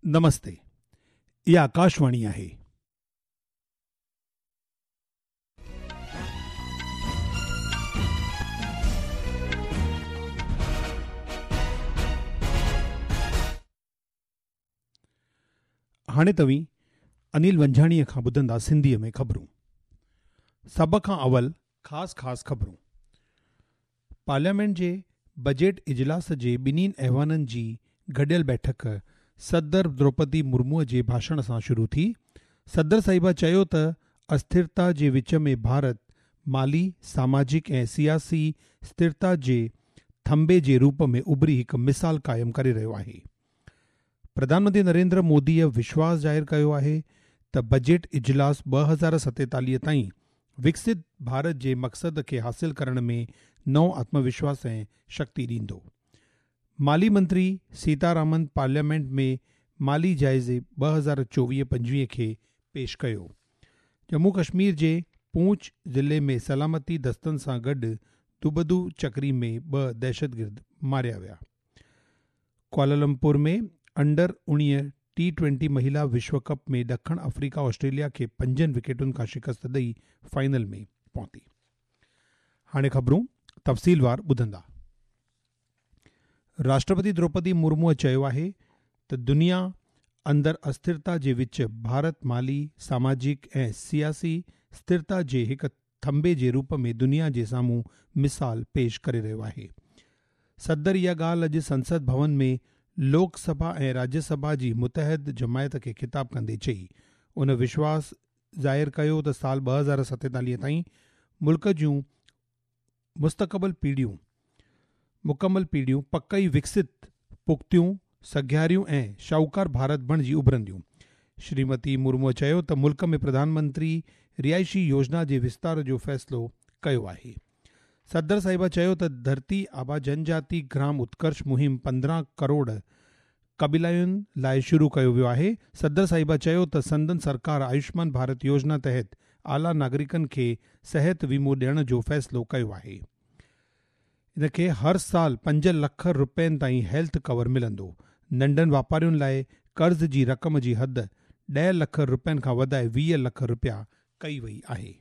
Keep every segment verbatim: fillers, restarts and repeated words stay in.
नमस्ते, ये आकाशवाणी आहे। हाणे तव्हीं अनिल वंझाणीअ खां ॿुधंदा सिंधीअ में ख़बरूं। सभ खां अवल ख़ासि ख़ासि ख़बरूं। पार्लियामेंट जे बजट इजलास जे ॿिन्हिनि ऐवाननि जी गॾियल बैठक सदर द्रौपदी मुर्मूअ जे भाषण सां शुरू थी। सदर साहिबा चयो त अस्थिरता जे विच में भारत माली, सामाजिक ऐं सियासी स्थिरता जे थंबे जे रूप में उभरी हिकु मिसाल क़ाइमु करे रहियो आहे। प्रधानमंत्री नरेंद्र मोदीअ विश्वास ज़ाहिर कयो आहे त बजट इजलास ॿ हज़ार सतेतालीह ताईं विकसित भारत जे मक़सद खे हासिल करण में नओं आत्मविश्वास ऐं शक्ति ॾींदो। माली मंत्री सीतारामन पार्लियामेंट में माली जाइज़े ॿ हज़ार चोवीह पंजवीह खे पेश कयो। जम्मू कश्मीर जे पूंछ ज़िले में सलामती दस्तनि सां गॾु दुबदू चक्री में ॿ दहशतगर्द मारिया विया। कुआलालंपुर में अंडर उणिवीह टी ट्वेंटी महिला विश्व कप में ॾखण अफ्रीका ऑस्ट्रेलिया खे पंजनि विकेटुनि खां शिकस्त ॾेई फाइनल में पहुती। हाणे ख़बरूं तफ़सीलवार ॿुधंदा। राष्ट्रपति द्रौपदी मुर्मूअ चयो आहे त दुनिया अंदर अस्थिरता जे विच भारत माली, सामाजिक ऐं सियासी स्थिरता जे हिकु थंबे जे रूप में दुनिया जे साम्हूं मिसाल पेश करे रहियो आहे। सदर इहा ॻाल्हि अॼु संसद भवन में लोकसभा ऐं राज्यसभा जी मुतहद जमायत खे ख़िताब कंदे चई। उन विश्वास ज़ाहिर कयो त साल ॿ हज़ार सतेतालीह ताईं मुल्क जूं मुस्तक़बिल पीढ़ियूं मुकमल पीढ़ियूं पकई विकसित, पुख़्तियूं, सॻियारियूं ऐं शाहूकार भारत बणिजी उभरंदियूं। श्रीमती मुर्मूअ चयो त मुल्क में प्रधानमंत्री रिहाइशी योजना जे विस्तार जो फ़ैसिलो कयो आहे। सदर साहिबा चयो त धरती आबा जनजाति ग्राम उत्कर्ष मुहिम पंद्रहं करोड़ क़बीलायुनि लाइ शुरू कयो वियो आहे। सदर साहिबा चयो त संदन सरकार आयुष्मान भारत योजना तहत आला नागरिकनि खे सिहत वीमो ॾियण जो फ़ैसिलो कयो आहे। इनखे हर साल पंज लख रुपयनि ताईं हेल्थ कवर मिलंदो। नंढनि वापारियुनि लाइ कर्ज़ जी रक़म जी हद ॾह लख रुपयनि खां वधाए वीह लख रुपया कई वई आहे।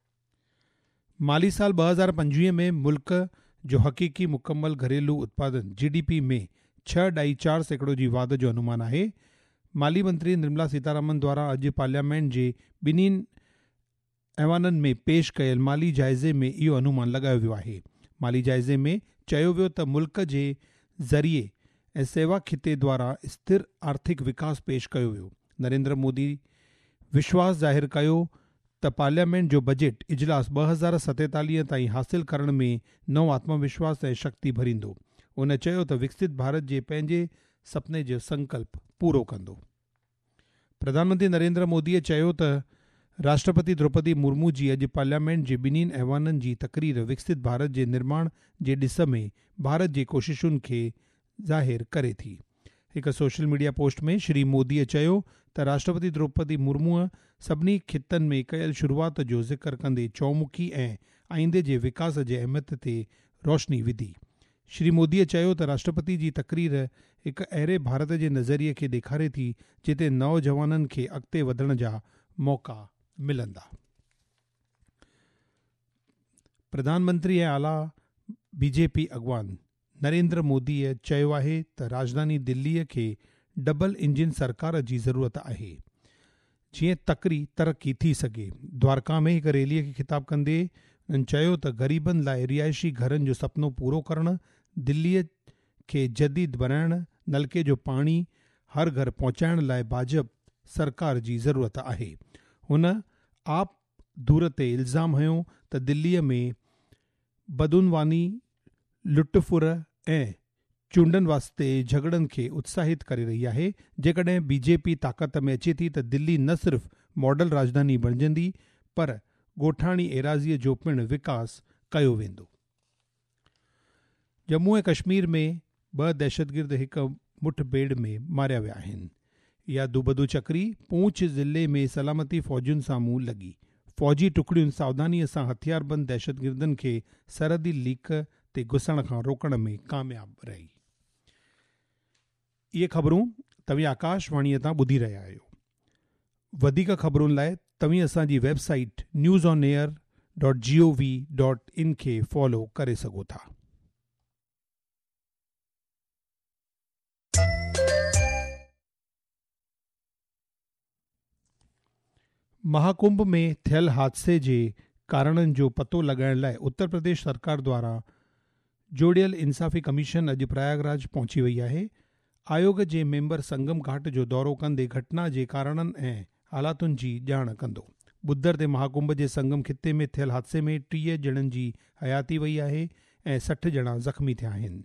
माली साल ॿ हज़ार पंजवीह में मुल्क जो हक़ीक़ी मुकमल घरेलू उत्पादन जी डी पी में छह ॾाई चार सैकड़ो जी वाध जो अनुमान आहे। माली मंत्री निर्मला सीतारामन द्वारा अॼु पार्लियामेंट जे ॿिन्हिनि ऐवाननि में पेश कयल माली जाइज़े में इहो अनुमान लॻायो वियो आहे। माली जाइज़े में चयो वियो त मुल्क जे ज़रिए ऐं सेवा खिते द्वारा स्थिर आर्थिक विकास पेश कयो वियो। नरेंद्र मोदी विश्वास ज़ाहिर कयो त पार्लियामेंट जो बजट इजलास ॿ हज़ार सतेतालीह ताईं हासिल करण में नओं आत्मविश्वास ऐं शक्ति भरींदो। उन चयो त विकसित भारत जे पंहिंजे सपने जो संकल्प पूरो कंदो। प्रधानमंत्री नरेंद्र मोदीअ चयो त राष्ट्रपति द्रौपदी मुर्मू जी अॼु पार्लियामेंट जे ॿिन्हिनि ऐवाननि जी तक़रीर विकसित भारत जे निर्माण जे ॾिस में भारत जी कोशिशुनि खे ज़ाहिर करे थी। हिकु सोशल मीडिया पोस्ट में श्री मोदीअ चयो त राष्ट्रपति द्रौपदी मुर्मूअ सभिनी खितनि में कयल शुरूआत जो ज़िक्र कंदे चौमुखी ऐं आईंदे जे विकास जे अहमियत ते रोशनी विधी। श्री मोदीअ चयो त राष्ट्रपति जी तक़रीर हिकु अहिड़े भारत जे नज़रिए खे ॾेखारे थी जिते नौजवाननि खे अॻिते वधण जा मौक़ा मिलंदा। प्रधानमंत्री ऐं आला बीजेपी अॻवान नरेंद्र मोदीअ चयो आहे त राजधानी दिल्लीअ खे डबल इंजिन सरकार जी ज़रूरत आहे जीअं तकड़ी तरक़ी थी सघे। द्वारका में हिकु रैलीअ खे ख़िताब कंदे उन्हनि चयो त ग़रीबनि लाइ रिहाइशी घरनि जो सुपिनो पूरो करणु, दिल्लीअ खे जदीद बनाइण, नलके जो पाणी हर घर पहुचाइण लाइ भाजपा सरकार जी ज़रूरत आहे। हुन आप धूर ते इल्ज़ाम हयो त दिल्लीअ में बदउनवानी, लुटफुर ऐं चूंडनि वास्ते झगड़नि खे उत्साहित करे रही आहे। जेकॾहिं बीजेपी ताक़त में अचे थी त दिल्ली न सिर्फ़ मॉडल राजधानी बणिजंदी पर ॻोठाणी एराज़ीअ जो पिणु विकास कयो वेंदो। जम्मू ऐं कश्मीर में ॿ दहशतगर्द हिकु मुठभेड़ में मारिया विया आहिनि। इहा दुबदू चक्री पूंछ ज़िले में सलामती फ़ौजियुनि साम्हूं लॻी। फ़ौजी टुकड़ियुनि सावधानीअ सां हथियारबंद दहशतगर्दनि खे सरहदी लीक ते घुसण खां रोकण में कामयाब रही। इहे ख़बरूं तव्हीं आकाशवाणीअ तां ॿुधी रहिया आहियो। वधीक ख़बरुनि लाइ तव्हीं असांजी website news on air dot G O V dot in खे फॉलो करे सघो था। महाकुंभ में थियल हादसे जे कारणनि जो पतो लॻाइण लाइ उत्तर प्रदेश सरकार द्वारा जोड़ियल इंसाफ़ी कमीशन अॼु प्रयागराज पहुची वई आहे। आयोग जे मेंबर संगम घाट जो दौरो कंदे घटना जे कारणनि ऐं हालातुनि जी ॼाण कंदो। बुधर ते महाकुंभ जे संगम खिते में थियल हादसे में टीह ॼणनि जी हयाती वई आहे ऐं सठ ॼणा ज़ख़्मी थिया आहिनि।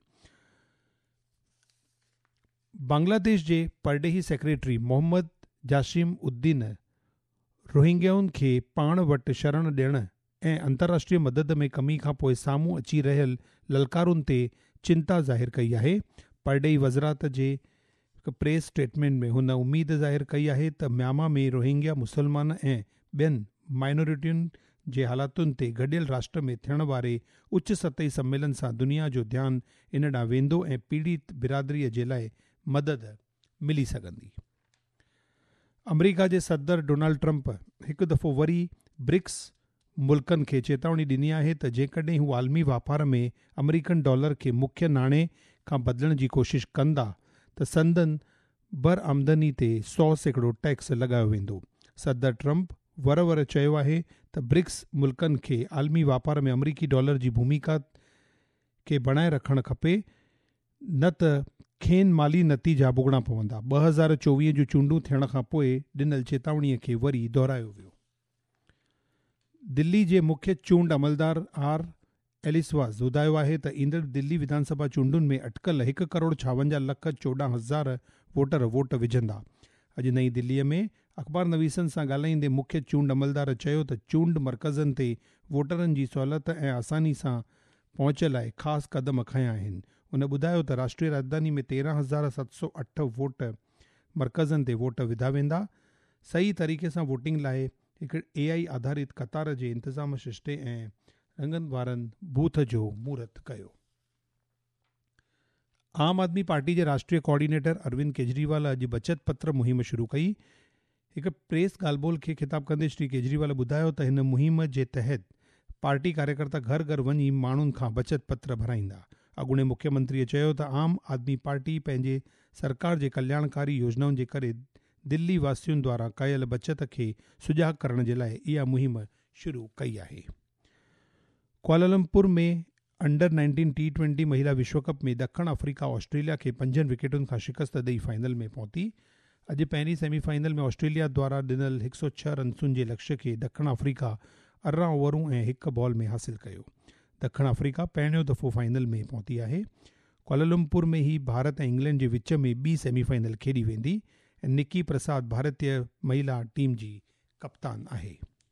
बांग्लादेश जे परडेही सेक्रेटरी मोहम्मद जासिम उद्दीन रोहिंग्याउनि खे पाण वटि शरण ॾियण ऐं अंतर्राष्ट्रीय मदद में कमी खां पोइ साम्हूं अची रहियल ललकारुनि ते चिंता ज़ाहिर कई आहे। परडेही वज़रात जे हिकु प्रेस स्टेटमेंट में हुन उमीद ज़ाहिर कई आहे त म्यांमा में रोहिंग्या मुसलमान ऐं ॿियनि माइनॉरिटियुनि जे हालातुनि ते गॾियल राष्ट्र में थियण वारे उच्च सतही सम्मेलन सां दुनिया जो ध्यानु इन ॾांहुं वेंदो ऐं पीड़ित बिरादरीअ जे लाइ मदद मिली सघंदी। अमरीका जे सदर डोनाल्ड ट्रंप हिकु दफ़ो वरी ब्रिक्स मुल्कनि खे चेतावनी ॾिनी आहे त जेकॾहिं हू आलमी वापार में अमरीकन डॉलर खे मुख्य नाणे खां बदिलण जी कोशिश कंदा त संदन बरआमदनी ते सौ सैकड़ो टैक्स लॻायो वेंदो। सदर ट्रंप वर वर चयो आहे त ब्रिक्स मुल्कनि खे आलमी वापार में अमरीकी डॉलर जी भूमिका खे बणाए रखणु खपे, न त खेनि माली नतीजा भुगतना पवंदा। ॿ हज़ार चोवीह जूं चूंडूं थियण खां पोइ ॾिनल चेतावनीअ खे वरी दोहिरायो वियो। दिल्ली जे मुख्य चूंड अमलदार आर एलिसवास ॿुधायो आहे त ईंदड़ दिल्ली विधानसभा चूंडुनि में अटकल हिकु करोड़ छावंजाह लख चोॾहं हज़ार वोटर वोट विझंदा। अॼु नई दिल्लीअ में अख़बार नवीसनि सां ॻाल्हाईंदे मुख्य चूंड अमलदार चयो त चूंड मर्कज़नि ते वोटरनि जी सहूलियत ऐं आसानी सां पहुच लाइ ख़ासि क़दम खंया आहिनि। हुन ॿुधायो त राष्ट्रीय राजधानी में तेरहं हज़ार सत सौ अठ वोट मर्कज़नि ते वोट विधा वेंदा। सही तरीक़े सां वोटिंग लाइ हिकु ए आई आधारित कतार जे इंतज़ाम शिष्टे ऐं रंगनि वारनि बूथ जो महूरत कयो। आम आदमी पार्टी जे राष्ट्रीय कोऑर्डिनेटर अरविंद केजरीवाल अॼु बचत पत्र मुहिम शुरू कई। हिकु प्रेस ॻाल्हि खे ख़िताब कंदे श्री केजरीवाल ॿुधायो त हिन मुहिम जे तहत पार्टी कार्यकर्ता घर घर वञी माण्हुनि खां बचत पत्र भराईंदा। अॻूणे मुख्यमंत्रीअ चयो त आम आदमी पार्टी पंहिंजे सरकार जे कल्याणकारी योजनाउनि जे करे दिल्ली वासियुनि द्वारा कयल बचत खे सुजाॻ करण जे लाइ इहा मुहिम शुरू कई आहे। कुआलालंपुर में अंडर नाइनटीन टी ट्वेंटी महिला विश्वकप में ॾखण अफ्रीका ऑस्ट्रेलिया खे पंजनि विकेटुनि खां शिकस्त ॾेई फाइनल में पहुती। अॼु पहिरीं सेमीफाइनल में ऑस्ट्रेलिया द्वारा ॾिनल हिकु सौ छह रन्सुनि जे लक्ष्य खे ॾखण अफ्रीका अरिड़हं ओवरूं ऐं हिकु बॉल में हासिल कयो। ॾखण अफ्रीका पहिरियों दफ़ो फाइनल में पहुती आहे। कुआलालंपुर में ही भारत ऐं इंग्लैंड जे विच में ॿी सेमीफाइनल खेॾी वेंदी ऐं निक्की प्रसाद भारतीय महिला टीम जी कप्तान आहे।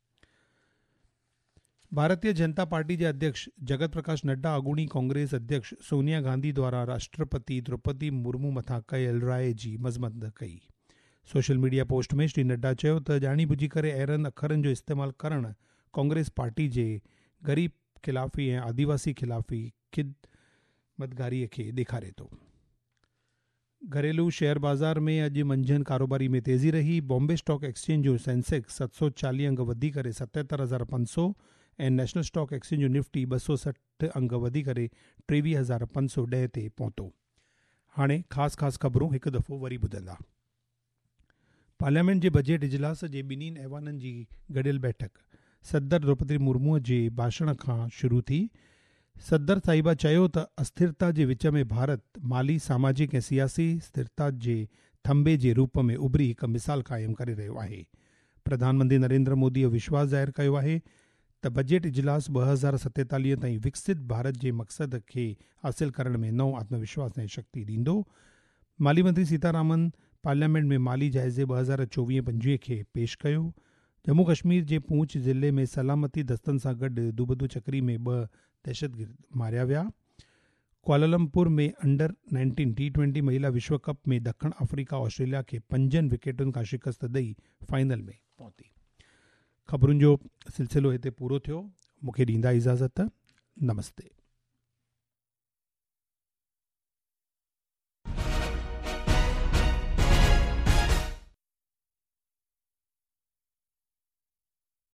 भारतीय जनता पार्टी जे अध्यक्ष जगत प्रकाश नड्डा अॻूणी कांग्रेस अध्यक्ष सोनिया गांधी द्वारा राष्ट्रपति द्रौपदी मुर्मू मथां कयल राय जी मज़म्मत कई। सोशल मीडिया पोस्ट में श्री नड्डा चयो त ॼाणी बुझी करे अहिड़नि अखरनि जो इस्तेमालु करणु कांग्रेस पार्टी जे ग़रीब खिलाफ़ी ऐं आदिवासी खिलाफ़ी ख़िदमतगारीअ खे ॾेखारे थो। घरेलू शेयर बाज़ार में अॼु मंझंदि कारोबारी में तेज़ी रही। बॉम्बे स्टॉक एक्सचेंज जो सेंसेक्स सत सौ चालीह अंग वधी करे सतहतरि हज़ार पंज सौ ऐं नेशनल स्टॉक एक्सचेंज जो निफ्टी ॿ सौ सठि अंग वधी करे टेवीह हज़ार पंज सौ ॾह ते पहुतो। हाणे ख़ासि ख़ासि ख़बरूं हिकु दफ़ो वरी ॿुधंदा। पार्लियामेंट जे बजट इजलास जे ॿिन्हिनि ऐवाननि जी गॾियल बैठक सदर द्रौपदी मुर्मूअ जे भाषण खां शुरू थी। सदर साहिबा चयो त अस्थिरता जे विच में भारत माली सामाजिक ऐं सियासी स्थिरता जे थंबे जे रूप में उभरी हिकु मिसाल क़ाइमु करे रहियो आहे। प्रधानमंत्री नरेंद्र मोदीअ विश्वास ज़ाहिर कयो आहे त बजट इजलास ॿ हज़ार सतेतालीह ताईं विकसित भारत जे मक़सद खे हासिल करण में नओं आत्मविश्वास ऐं शक्ति ॾींदो। माली मंत्री सीतारामन पार्लियामेंट में माली जाइज़े ॿ हज़ार चोवीह पंजवीह खे पेश कयो। जम्मू कश्मीर जे पूंछ ज़िले में सलामती दस्तनि सां गॾु दुबदू चकरी में ॿ दहशतगर्द मारिया विया। कुआलालंपुर में अंडर नाइनटीन टी ट्वेंटी महिला विश्व कप में ॾखण अफ्रीका ऑस्ट्रेलिया खे पंजनि विकेटुनि खां शिकस्त ॾेई फाइनल में पहुती। ख़बरुनि जो सिलसिलो हिते पूरो थियो। मूंखे ॾींदा इजाज़त। नमस्ते।